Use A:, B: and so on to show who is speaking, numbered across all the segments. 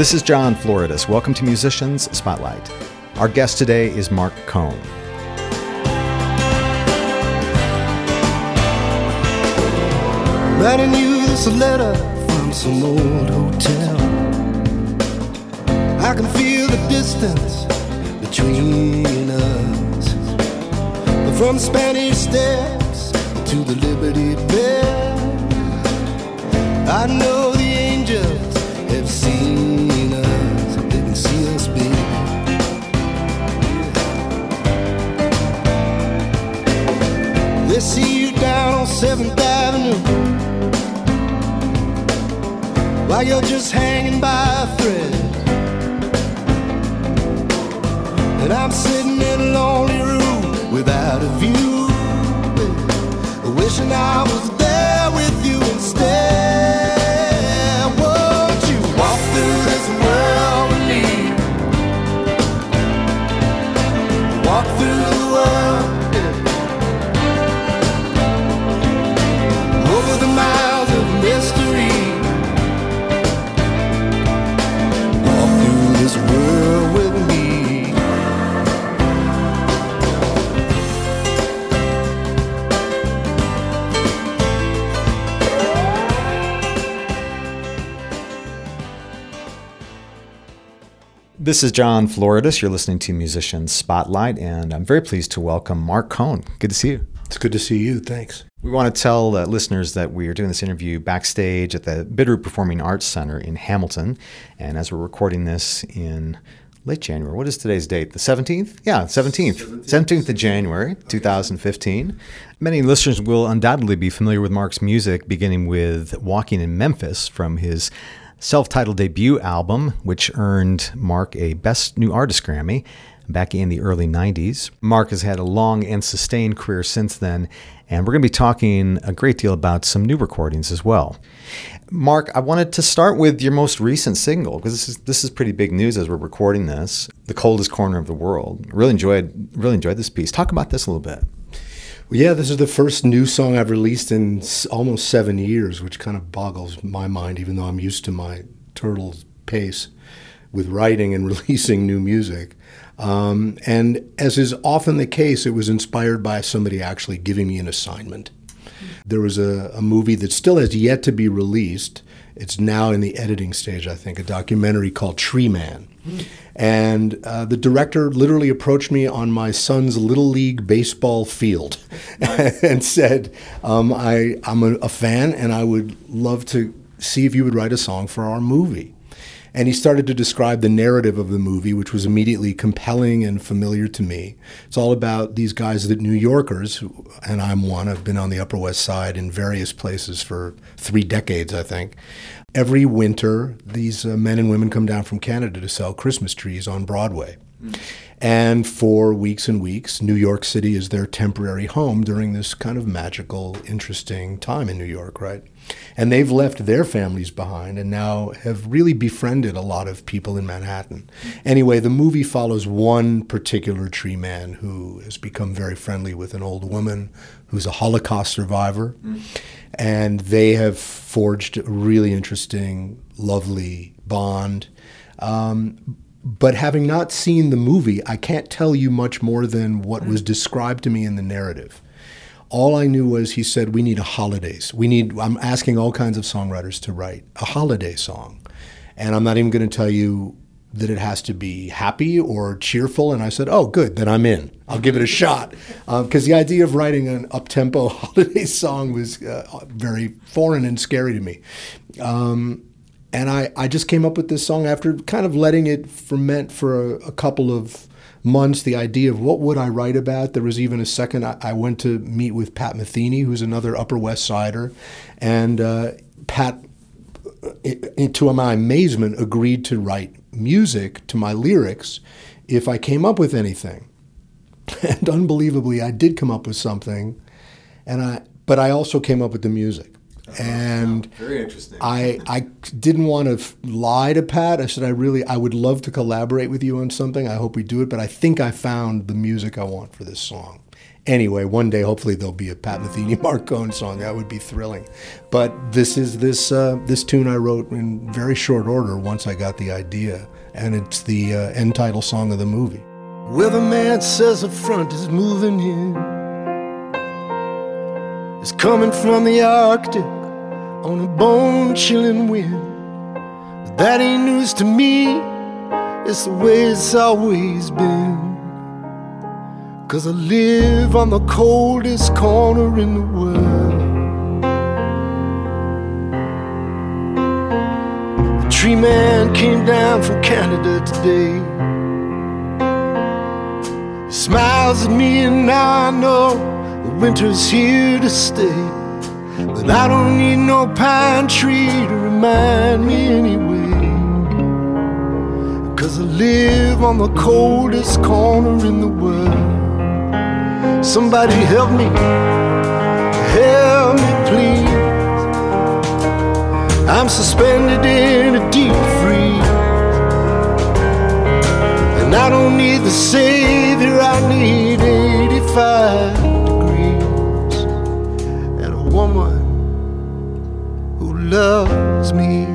A: This is John Floridis. Welcome to Musicians Spotlight. Our guest today is Marc Cohn.
B: Writing you this letter from some old hotel. I can feel the distance between us, but from Spanish Steps to the Liberty Bell, I know the angels have seen us. They can see us, baby. They see you down on 7th Avenue while you're just hanging by a thread, and I'm sitting in a lonely room without a view, wishing I was there with you instead. Won't you walk through this world with me? Walk through the world, over the miles of mystery. This world with me.
A: This is John Floridis. You're listening to Musicians Spotlight, and I'm very pleased to welcome Marc Cohn. Good to see you.
B: It's good to see you. Thanks.
A: We want to tell listeners that we are doing this interview backstage at the Bitterroot Performing Arts Center in Hamilton. And as we're recording this in late January, what is today's date? The 17th? Yeah, 17th. 17th of January, 2015. Many listeners will undoubtedly be familiar with Marc's music, beginning with Walking in Memphis from his self-titled debut album, which earned Marc a Best New Artist Grammy back in the early 90s. Marc has had a long and sustained career since then, and we're going to be talking a great deal about some new recordings as well. Marc, I wanted to start with your most recent single, because this is pretty big news as we're recording this, The Coldest Corner of the World. Really enjoyed this piece. Talk about this a little bit.
B: Well, yeah, this is the first new song I've released in almost 7 years, which kind of boggles my mind, even though I'm used to my turtle's pace with writing and releasing new music. And as is often the case, it was inspired by somebody actually giving me an assignment. There was a movie that still has yet to be released. It's now in the editing stage, I think, a documentary called Tree Man. And the director literally approached me on my son's Little League baseball field and said, I'm a fan and I would love to see if you would write a song for our movie. And he started to describe the narrative of the movie, which was immediately compelling and familiar to me. It's all about these guys, the New Yorkers, and I'm one. I've been on the Upper West Side in various places for 3 decades, I think. Every winter, these men and women come down from Canada to sell Christmas trees on Broadway. And for weeks and weeks, New York City is their temporary home during this kind of magical, interesting time in New York, right? And they've left their families behind and now have really befriended a lot of people in Manhattan. Anyway, the movie follows one particular tree man who has become very friendly with an old woman who's a Holocaust survivor. And they have forged a really interesting, lovely bond. But having not seen the movie, I can't tell you much more than what was described to me in the narrative. All I knew was he said, we need a holidays. I'm asking all kinds of songwriters to write a holiday song. And I'm not even going to tell you that it has to be happy or cheerful. And I said, oh, good, then I'm in. I'll give it a shot. Because the idea of writing an up-tempo holiday song was very foreign and scary to me. And I just came up with this song after kind of letting it ferment for a couple of months, the idea of what would I write about. There was even a second, I went to meet with Pat Metheny, who's another Upper West Sider, and Pat, to my amazement, agreed to write music to my lyrics if I came up with anything. And unbelievably, I did come up with something, but I also came up with the music. And
A: very interesting.
B: I didn't want to lie to Pat. I said, I would love to collaborate with you on something. I hope we do it, but I think I found the music I want for this song. Anyway, one day, hopefully, there'll be a Pat Metheny Marcone song. That would be thrilling. But this is this tune I wrote in very short order once I got the idea, and it's the end title song of the movie. Weatherman says the front is moving in. It's coming from the Arctic on a bone-chilling wind. But that ain't news to me. It's the way it's always been. 'Cause I live on the coldest corner in the world. The tree man came down from Canada today. He smiles at me and now I know the winter's here to stay. But I don't need no pine tree to remind me anyway. 'Cause I live on the coldest corner in the world. Somebody help me please. I'm suspended in a deep freeze, and I don't need the savior, I need 85 degrees and a woman who loves me.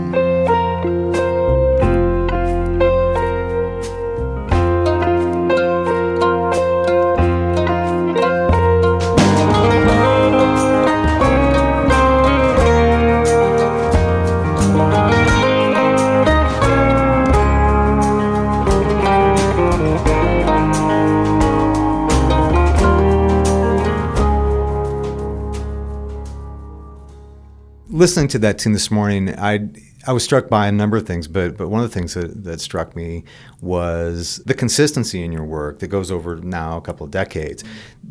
A: Listening to that tune this morning, I was struck by a number of things, but one of the things that struck me was the consistency in your work that goes over now a couple of decades.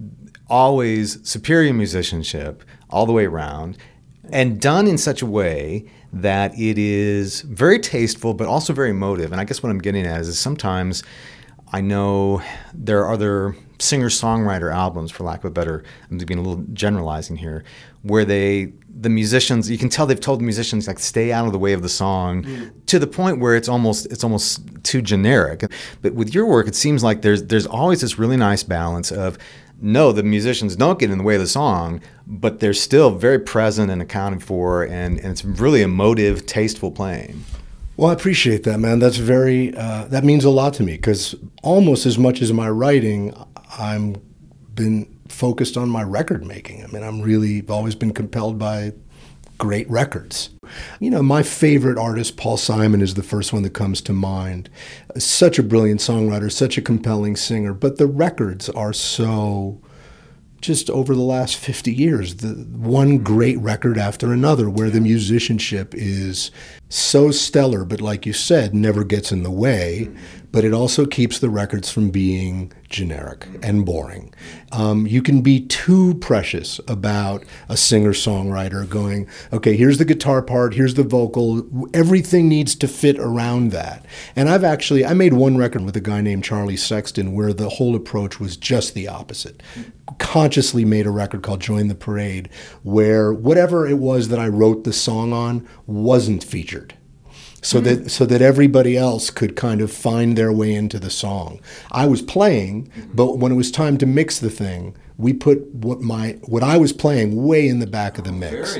A: Always superior musicianship all the way around, and done in such a way that it is very tasteful, but also very emotive. And I guess what I'm getting at is sometimes I know there are other singer-songwriter albums, for lack of a better, I'm being a little generalizing here, where the musicians, you can tell they've told the musicians like stay out of the way of the song to the point where it's almost too generic. But with your work, it seems like there's always this really nice balance of no, the musicians don't get in the way of the song, but they're still very present and accounted for, and it's really emotive, tasteful playing.
B: Well, I appreciate that, man. That's very that means a lot to me, because almost as much as my writing, I'm been focused on my record making. I mean, I've always been compelled by great records. You know, my favorite artist, Paul Simon, is the first one that comes to mind. Such a brilliant songwriter, such a compelling singer, but the records are so, just over the last 50 years, the one great record after another, where the musicianship is so stellar, but like you said, never gets in the way, but it also keeps the records from being generic and boring. You can be too precious about a singer-songwriter going, okay, here's the guitar part, here's the vocal, everything needs to fit around that. And I made one record with a guy named Charlie Sexton where the whole approach was just the opposite. Consciously made a record called Join the Parade, where whatever it was that I wrote the song on wasn't featured. So that everybody else could kind of find their way into the song. I was playing, but when it was time to mix the thing, we put what I was playing way in the back of the mix.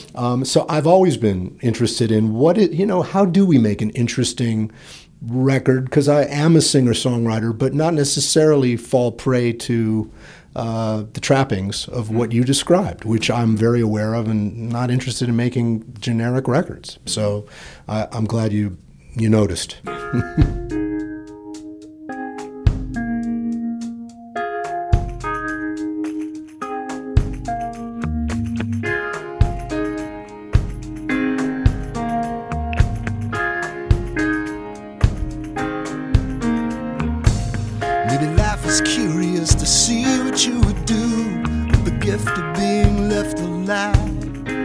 B: So I've always been interested in how do we make an interesting record? Because I am a singer-songwriter, but not necessarily fall prey to the trappings of what you described, which I'm very aware of and not interested in making generic records. So I'm glad you noticed. Maybe life is curious to see what you would do with the gift of being left alive.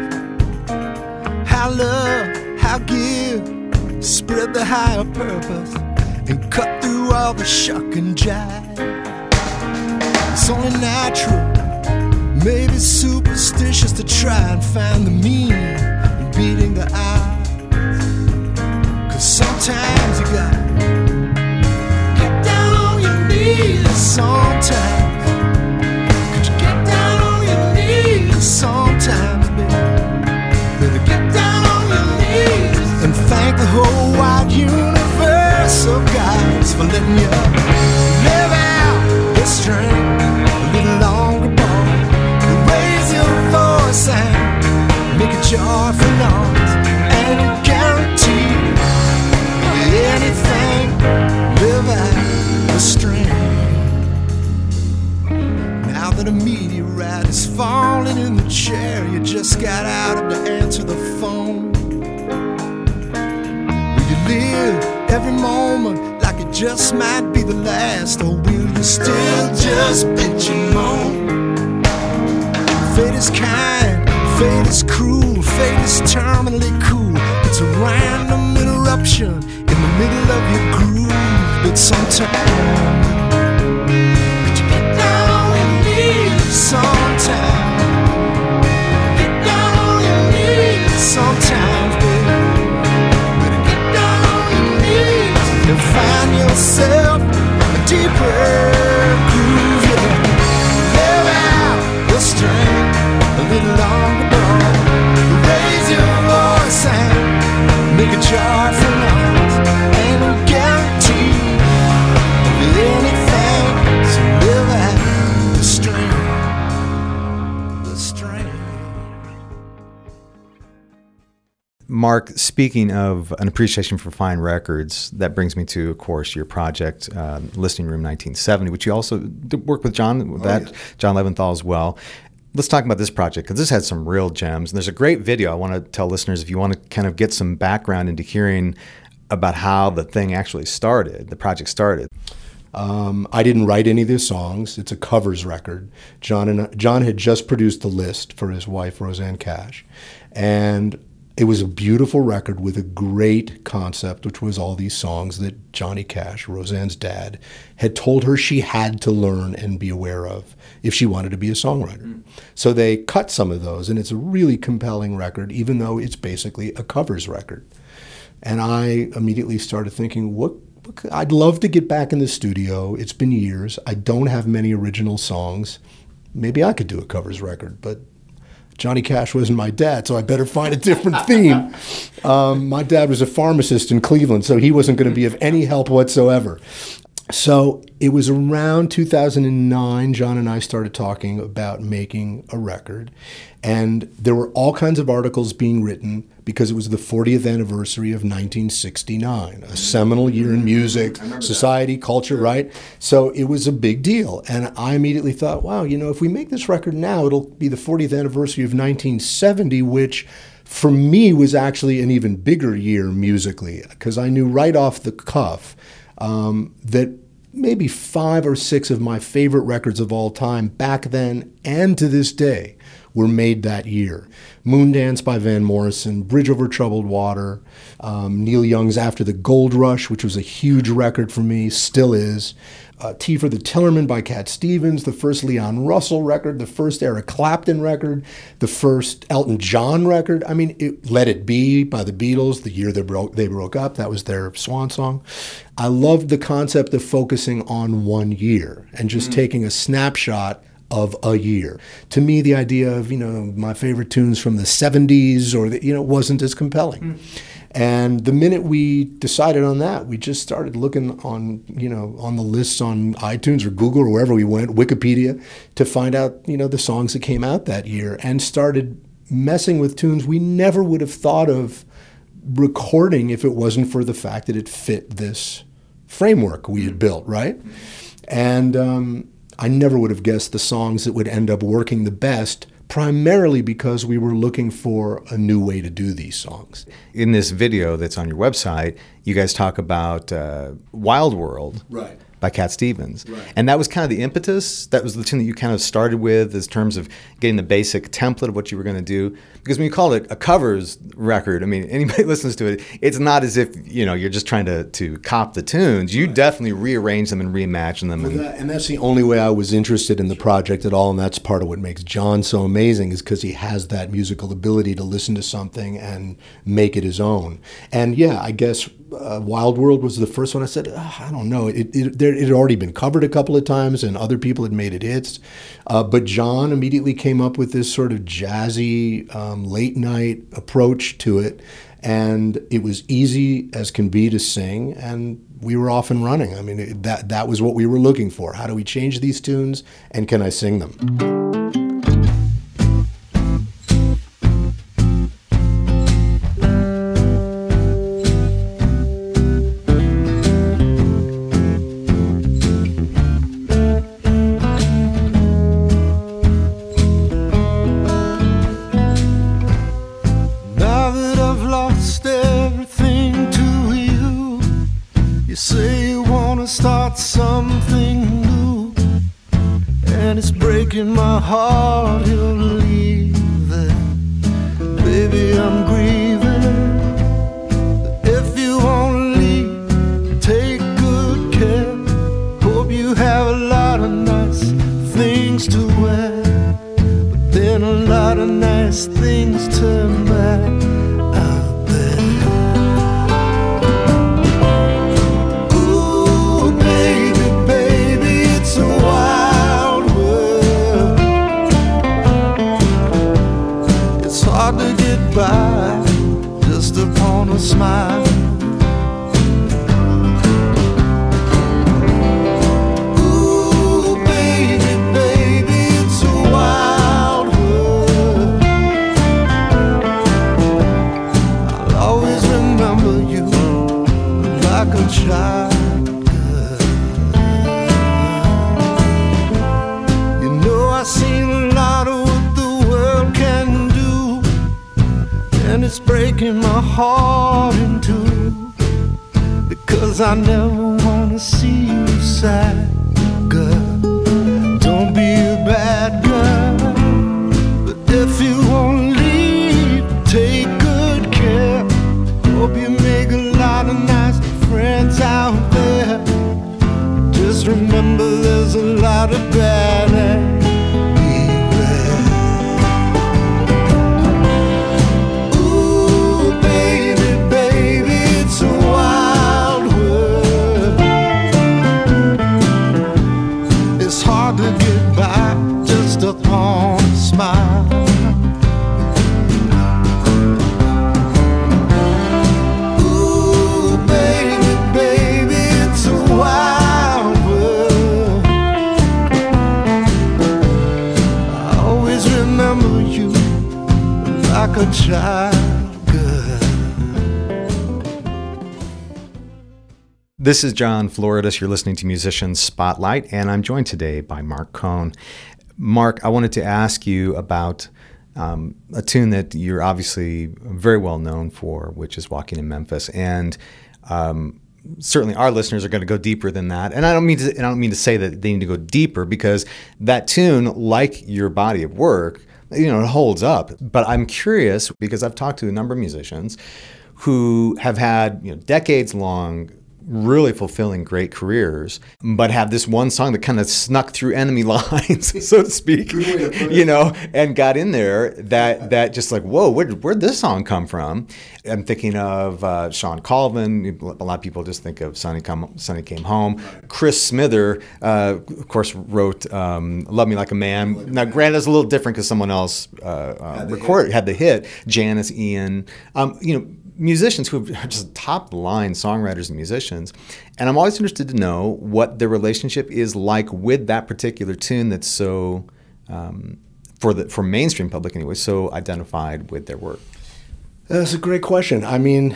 B: How love, how give, spread the higher purpose and cut through all the shuck and jive. It's only natural,
C: Maybe superstitious to try and find the meaning in beating the odds. 'Cause sometimes you gotta get down on your knees. Sometimes, could you get down on your knees? Sometimes, baby, get down on your knees and thank the whole wide universe of guys for letting you live out your strength a little longer, boy. Raise your voice and make a joyful noise, and guarantee anything, live out the strength. Now that a meteorite is falling in the chair you just got out of to answer the phone, will you live every moment like it just might be the last, or will you still just bitch and moan? Fate is kind, fate is cruel, fate is terminally cool. It's a random interruption in the middle of your groove. But sometimes, could you get down on your knees? Sometimes, get down on your knees. Sometimes, baby, better get down on your knees and find yourself a deeper groove. Yeah. Live out your strength a little longer, boy. Raise your voice and make a joyful noise, and a guarantee of anything. So live out the strength, the strength.
A: Mark, speaking of an appreciation for fine records, that brings me to, of course, your project, Listening Room 1970, which you also did work with John, John Leventhal as well. Let's talk about this project, because this had some real gems. And there's a great video. I want to tell listeners, if you want to kind of get some background into hearing about how the thing actually started, the project started.
B: I didn't write any of these songs. It's a covers record. John had just produced the list for his wife, Rosanne Cash. And it was a beautiful record with a great concept, which was all these songs that Johnny Cash, Rosanne's dad, had told her she had to learn and be aware of if she wanted to be a songwriter. So they cut some of those, and it's a really compelling record, even though it's basically a covers record. And I immediately started thinking, I'd love to get back in the studio. It's been years. I don't have many original songs. Maybe I could do a covers record, but Johnny Cash wasn't my dad, so I better find a different theme. My dad was a pharmacist in Cleveland, so he wasn't going to be of any help whatsoever. So it was around 2009, John and I started talking about making a record. And there were all kinds of articles being written because it was the 40th anniversary of 1969, a seminal year in music, society, culture, right? So it was a big deal. And I immediately thought, wow, if we make this record now, it'll be the 40th anniversary of 1970, which for me was actually an even bigger year musically, because I knew right off the cuff that maybe 5 or 6 of my favorite records of all time back then and to this day were made that year. Moondance by Van Morrison, Bridge Over Troubled Water, Neil Young's After the Gold Rush, which was a huge record for me, still is. Tea for the Tillerman by Cat Stevens, the first Leon Russell record, the first Eric Clapton record, the first Elton John record. I mean, Let It Be by the Beatles, the year they broke up. That was their swan song. I loved the concept of focusing on one year and just taking a snapshot of a year. To me, the idea of, my favorite tunes from the 70s wasn't as compelling. And the minute we decided on that, we just started looking on the lists on iTunes or Google or wherever we went, Wikipedia, to find out, the songs that came out that year, and started messing with tunes we never would have thought of recording if it wasn't for the fact that it fit this framework we had built, right? And I never would have guessed the songs that would end up working the best, primarily because we were looking for a new way to do these songs.
A: In this video that's on your website, you guys talk about Wild World.
B: Right.
A: by Cat Stevens.
B: Right.
A: And that was kind of the impetus. That was the tune that you kind of started with in terms of getting the basic template of what you were going to do. Because when you call it a covers record, I mean, anybody listens to it, it's not as if, you're just trying to cop the tunes. You definitely rearrange them and reimagine them.
B: And that's the only way I was interested in the project at all, and that's part of what makes John so amazing, is because he has that musical ability to listen to something and make it his own. And yeah, I guess Wild World was the first one. I said, I don't know. It had already been covered a couple of times, and other people had made it hits. But John immediately came up with this sort of jazzy, late night approach to it, and it was easy as can be to sing, and we were off and running. I mean, that was what we were looking for. How do we change these tunes, and can I sing them?
C: Something new, and it's breaking my heart you're leaving. Baby, I'm grieving. If you won't leave, take good care. Hope you have a lot of nice things to wear, but then a lot of nice things turn back. By just upon a smile. Ooh, baby, baby, it's a wild world. I'll always remember you like a child, girl. You know I've seen a lot of what the world can do, and it's breaking my heart in two, because I never wanna see you sad, girl. Don't be a bad girl, but if you won't leave, take good care. Hope you make a lot of nice friends out there. Just remember there's a lot of bad and to get by just upon a smile. Ooh, baby, baby, it's a wild world. I always remember you like a child, girl.
A: This is John Floridis. You're listening to Musicians Spotlight, and I'm joined today by Marc Cohn. Marc, I wanted to ask you about a tune that you're obviously very well known for, which is Walking in Memphis. And certainly our listeners are going to go deeper than that. And I don't mean to say that they need to go deeper, because that tune, like your body of work, it holds up. But I'm curious, because I've talked to a number of musicians who have had decades-long, really fulfilling great careers, but have this one song that kind of snuck through enemy lines, so to speak, and got in there that just like, whoa, where'd this song come from? I'm thinking of Shawn Colvin. A lot of people just think of Sonny Came Home. Chris Smither, of course, wrote Love Me Like a Man. Now, granted, it's a little different because someone else had the hit. Janis Ian, musicians who are just top-line songwriters and musicians. And I'm always interested to know what their relationship is like with that particular tune that's so, for mainstream public anyway, so identified with their work.
B: That's a great question. I mean,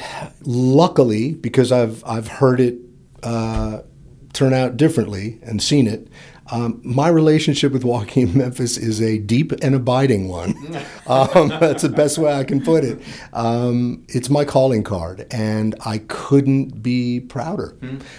B: luckily, because I've heard it turn out differently and seen it, My relationship with Walking in Memphis is a deep and abiding one. That's the best way I can put it. It's my calling card, and I couldn't be prouder.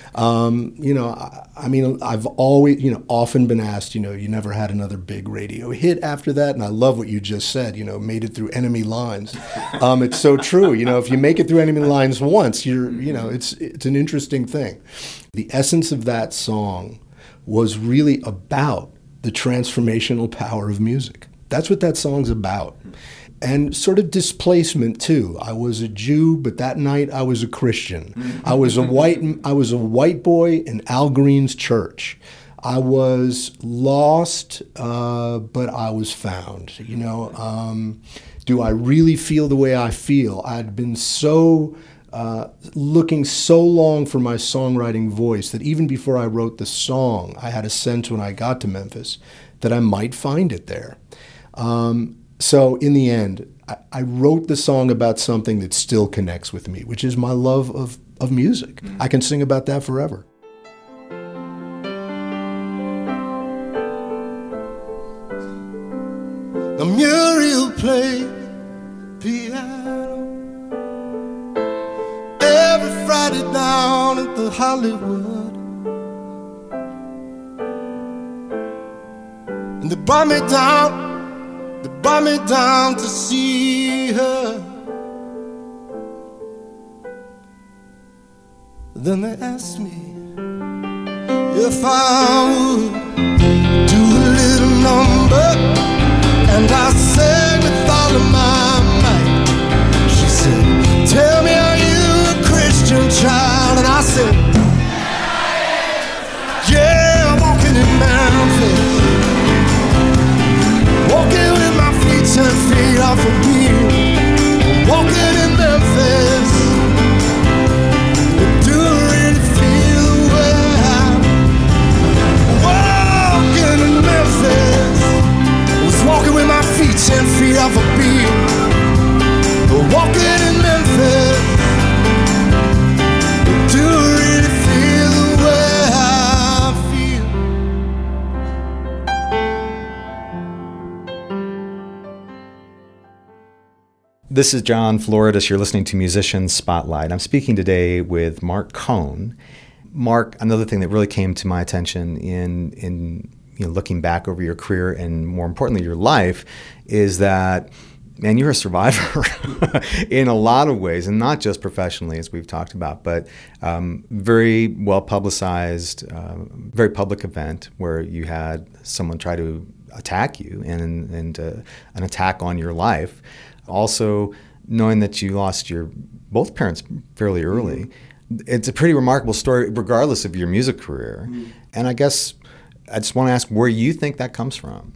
B: I mean, I've always, often been asked, you never had another big radio hit after that, and I love what you just said, made it through enemy lines. It's so true. If you make it through enemy lines once, it's an interesting thing. The essence of that song was really about the transformational power of music. That's what that song's about. And sort of displacement too. I was a Jew, but that night I was a Christian. I was a white boy in Al Green's church. I was lost, but I was found. Do I really feel the way I feel? I'd been looking so long for my songwriting voice that even before I wrote the song, I had a sense when I got to Memphis that I might find it there. So in the end, I wrote the song about something that still connects with me, which is my love of music. I can sing about that forever.
C: The Muriel played piano every Friday down at the Hollywood, and they brought me down to see her. Then they asked me if I would do a little number, and I sang with all of my might. She said, tell me, are you a Christian child? And I said, yeah, I'm walking in Memphis, walking with my feet 10 feet off a beat, walking in Memphis. But do I really feel the way I'm walking in Memphis? Walking with my feet 10 feet off a beat, walking in Memphis. Do I really feel the way I feel?
A: This is John Floridis. You're listening to Musician Spotlight. I'm speaking today with Mark Cohn. Mark, another thing that really came to my attention in looking back over your career and more importantly your life is that, man, you're a survivor in a lot of ways, and not just professionally as we've talked about, but very well publicized, very public event where you had someone try to attack you and an attack on your life. Also knowing that you lost both parents fairly early. It's a pretty remarkable story regardless of your music career. And I guess I just want to ask where you think that comes from.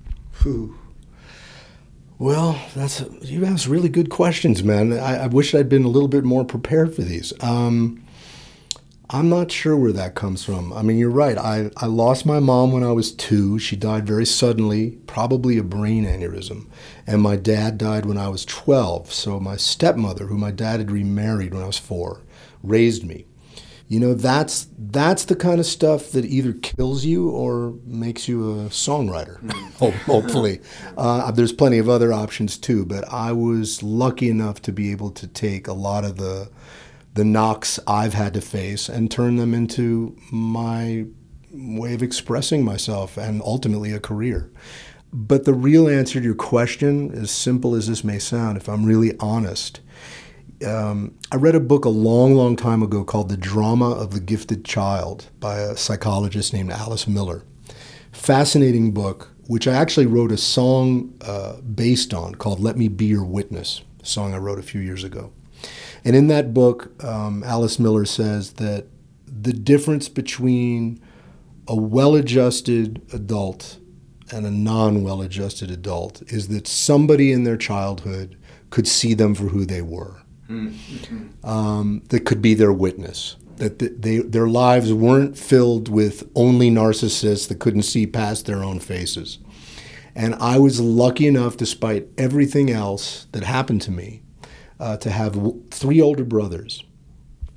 B: Well, you ask really good questions, man. I wish I'd been a little bit more prepared for these. I'm not sure where that comes from. I mean, you're right. I lost my mom when I was 2. She died very suddenly, probably a brain aneurysm. And my dad died when I was 12. So my stepmother, who my dad had remarried when I was 4, raised me. That's the kind of stuff that either kills you or makes you a songwriter, hopefully. There's plenty of other options too, but I was lucky enough to be able to take a lot of the knocks I've had to face and turn them into my way of expressing myself and ultimately a career. But the real answer to your question, as simple as this may sound, if I'm really honest, I read a book a long, long time ago called The Drama of the Gifted Child by a psychologist named Alice Miller. Fascinating book, which I actually wrote a song based on called Let Me Be Your Witness, a song I wrote a few years ago. And in that book, Alice Miller says that the difference between a well-adjusted adult and a non-well-adjusted adult is that somebody in their childhood could see them for who they were. That could be their witness, that their lives weren't filled with only narcissists that couldn't see past their own faces. And I was lucky enough, despite everything else that happened to me, to have 3 older brothers,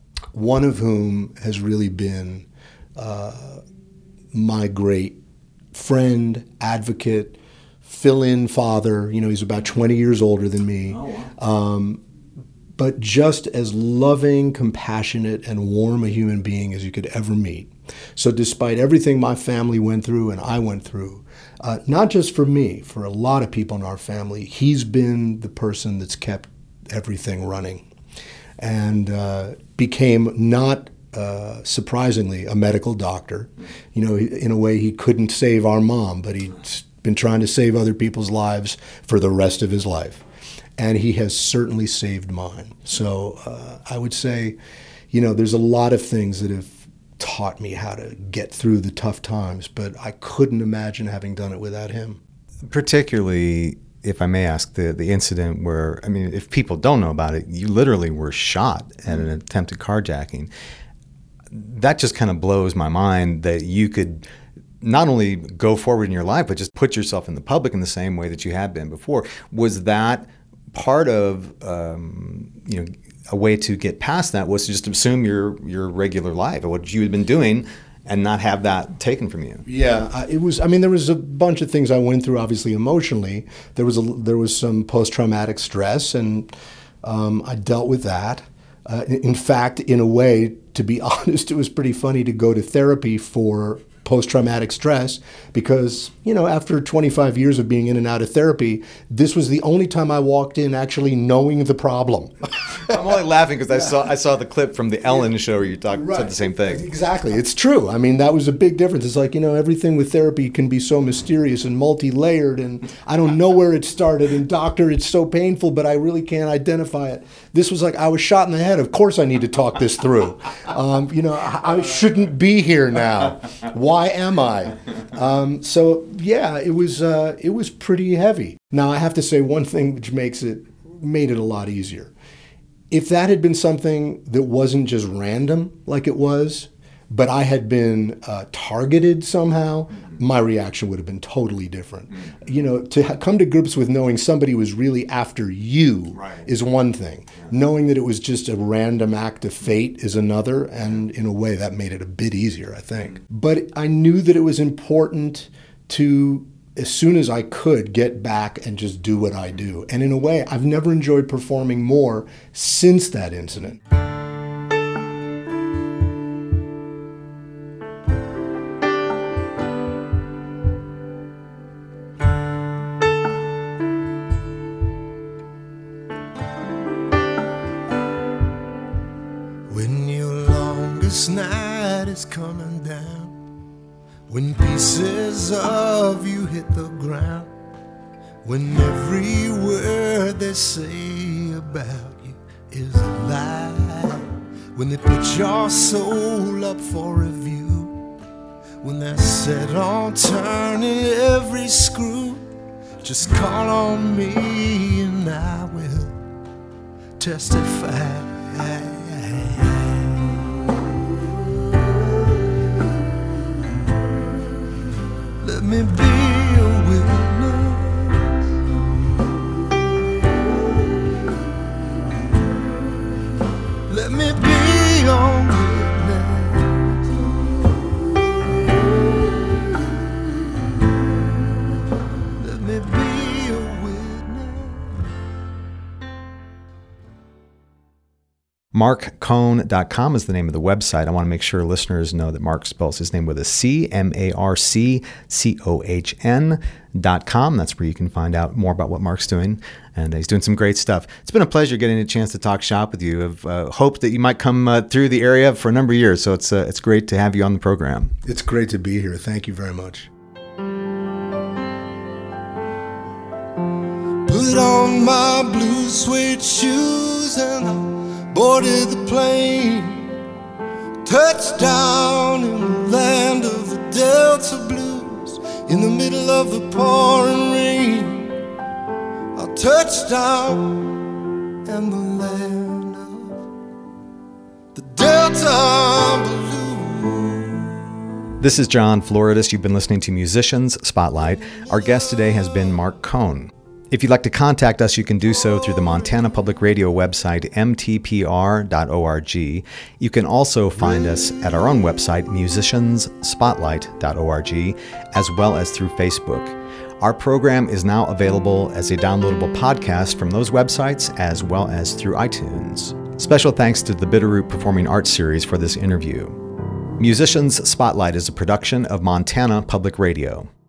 B: one of whom has really been my great friend, advocate, fill-in father. He's about 20 years older than me.
A: Oh, wow.
B: But just as loving, compassionate, and warm a human being as you could ever meet. So despite everything my family went through and I went through, not just for me, for a lot of people in our family, he's been the person that's kept everything running. And became not surprisingly a medical doctor. In a way he couldn't save our mom, but he'd been trying to save other people's lives for the rest of his life. And he has certainly saved mine. So I would say, there's a lot of things that have taught me how to get through the tough times, but I couldn't imagine having done it without him.
A: Particularly, if I may ask, the incident where, if people don't know about it, you literally were shot at an attempted carjacking. That just kind of blows my mind that you could not only go forward in your life, but just put yourself in the public in the same way that you had been before. Was that part of, a way to get past that was to just assume your regular life, what you had been doing, and not have that taken from you?
B: Yeah, it was. There was a bunch of things I went through, obviously emotionally. There was some post-traumatic stress, and I dealt with that. In fact, in a way, to be honest, it was pretty funny to go to therapy for post-traumatic stress because, after 25 years of being in and out of therapy, this was the only time I walked in actually knowing the problem.
A: I'm only laughing because I saw the clip from the Ellen show where you said the same thing.
B: Exactly. It's true. That was a big difference. It's like, everything with therapy can be so mysterious and multi-layered, and I don't know where it started, and doctor, it's so painful, but I really can't identify it. This was like, I was shot in the head. Of course I need to talk this through. I shouldn't be here now. Why am I? So yeah, it was pretty heavy. Now I have to say one thing which made it a lot easier. If that had been something that wasn't just random like it was, but I had been targeted somehow, my reaction would have been totally different. To come to grips with knowing somebody was really after you is one thing. Knowing that it was just a random act of fate is another, and in a way that made it a bit easier, I think. But I knew that it was important to, as soon as I could, get back and just do what I do. And in a way, I've never enjoyed performing more since that incident.
C: When your longest night is coming down, when pieces of you hit the ground, when every word they say about you is a lie, when they put your soul up for review, when they're set on turning every screw, just call on me and I will testify. Let me be a witness. Let me be your witness. Let me be a witness.
A: MarkCohn.com is the name of the website. I want to make sure listeners know that Mark spells his name with a C, MarkCohn.com. That's where you can find out more about what Mark's doing, and he's doing some great stuff. It's been a pleasure getting a chance to talk shop with you. I've hoped that you might come through the area for a number of years, so it's great to have you on the program.
B: It's great to be here. Thank you very much.
C: Put on my blue suede shoes and I boarded the plane. Touched down in the land of the Delta Blues, in the middle of the pouring rain. I touched down in the land of the Delta Blues.
A: This is John Floridis. You've been listening to Musicians Spotlight. Our guest today has been Mark Cohn. If you'd like to contact us, you can do so through the Montana Public Radio website, mtpr.org. You can also find us at our own website, musiciansspotlight.org, as well as through Facebook. Our program is now available as a downloadable podcast from those websites, as well as through iTunes. Special thanks to the Bitterroot Performing Arts Series for this interview. Musicians Spotlight is a production of Montana Public Radio.